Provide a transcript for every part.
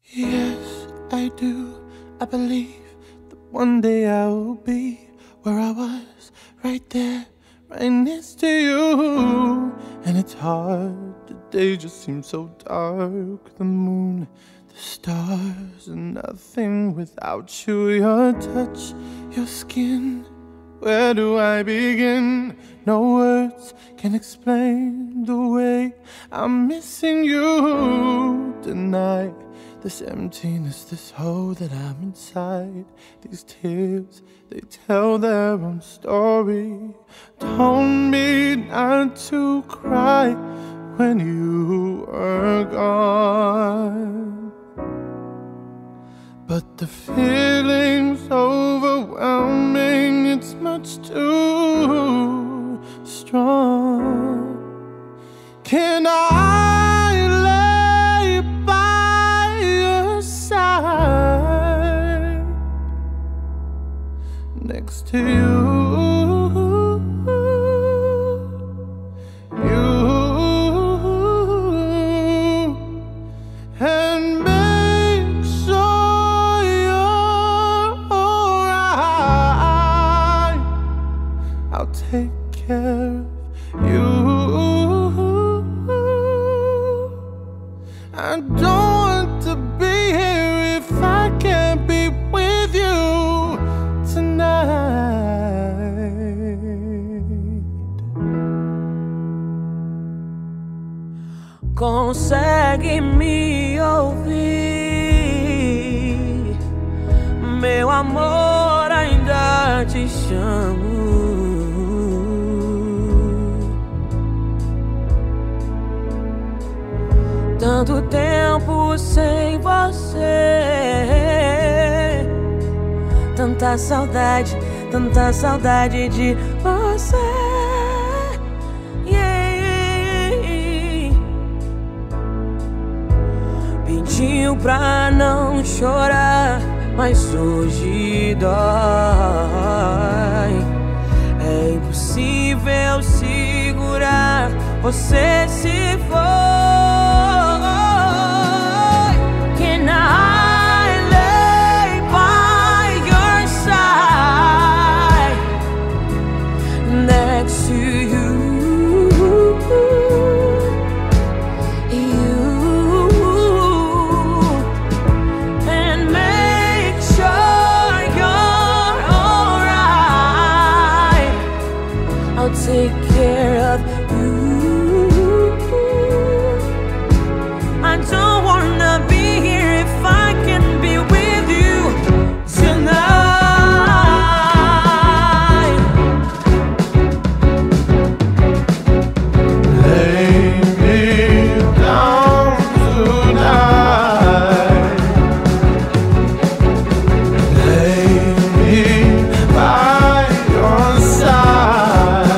Yes, I do. I believe that one day I will be where I was, right there, right next to you. And it's hard, the day just seems so dark. The moon, the stars, and nothing without you. Your touch, your skin, where do I begin? No words can explain the way I'm missing you tonight. This emptiness, this hole that I'm inside. These tears, they tell their own story. Told me not to cry when you were gone, but the feeling's overwhelming. It's much too strong. Can I lay by your side next to you? And make sure you're alright. I'll take care of you. I don't want to be here if I can't be with you tonight. Consegue me ouvir, meu amor, ainda te chamo. Tanto tempo sem você, tanta saudade de você. Pediu pra não chorar, mas hoje dói. É impossível segurar, você se foi. Can I lay by your side next to you? I'll take care of you. I don't wanna be here if I can be with you tonight. Lay me down tonight. Lay me by your side.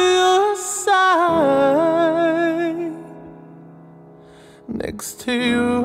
Next to you.